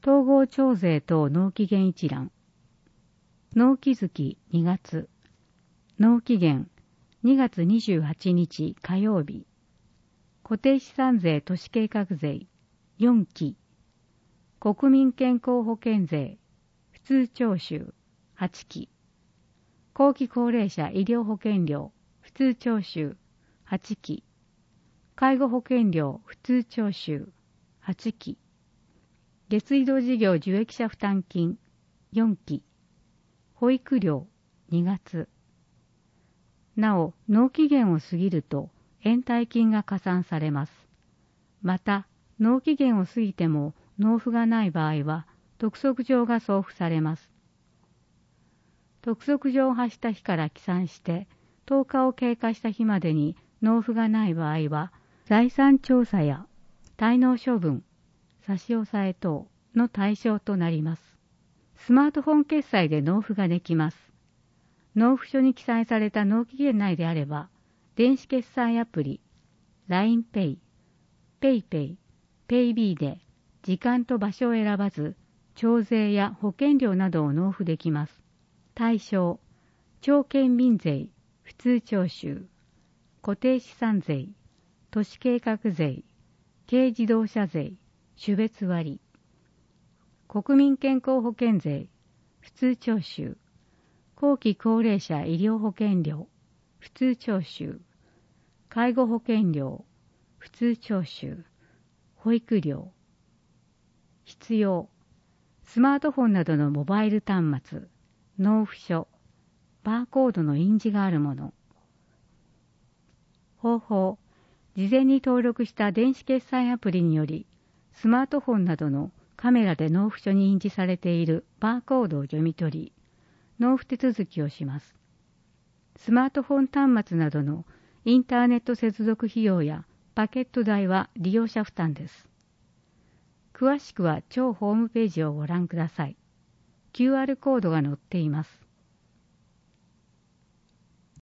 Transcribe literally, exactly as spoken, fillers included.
統合徴税等納期限一覧。納期月にがつ。納期限にがつにじゅうはちにち火曜日。固定資産税都市計画税よんき。国民健康保険税普通徴収はちき。後期高齢者医療保険料普通徴収はちき。介護保険料普通徴収はちき。月移動事業受益者負担金よんき。保育料にがつ。なお、納期限を過ぎると延滞金が加算されます。また、納期限を過ぎても納付がない場合は、督促状が送付されます。督促状を発した日から起算して、とおかを経過した日までに納付がない場合は、財産調査や滞納処分、差し押さえ等の対象となります。スマートフォン決済で納付ができます。納付書に記載された納期限内であれば、電子決済アプリ、ラインペイ、ペイペイ、ペイビーで時間と場所を選ばず、徴税や保険料などを納付できます。対象、町県民税、普通徴収、固定資産税、都市計画税、軽自動車税、種別割、国民健康保険税、普通徴収、後期高齢者医療保険料、普通徴収、介護保険料、普通徴収、保育料。必要、スマートフォンなどのモバイル端末、納付書、バーコードの印字があるもの。方法、事前に登録した電子決済アプリにより、スマートフォンなどのカメラで納付書に印字されているバーコードを読み取り、納付手続きをします。スマートフォン端末などのインターネット接続費用やパケット代は利用者負担です。詳しくは超ホームページをご覧ください。キューアール コードが載っています。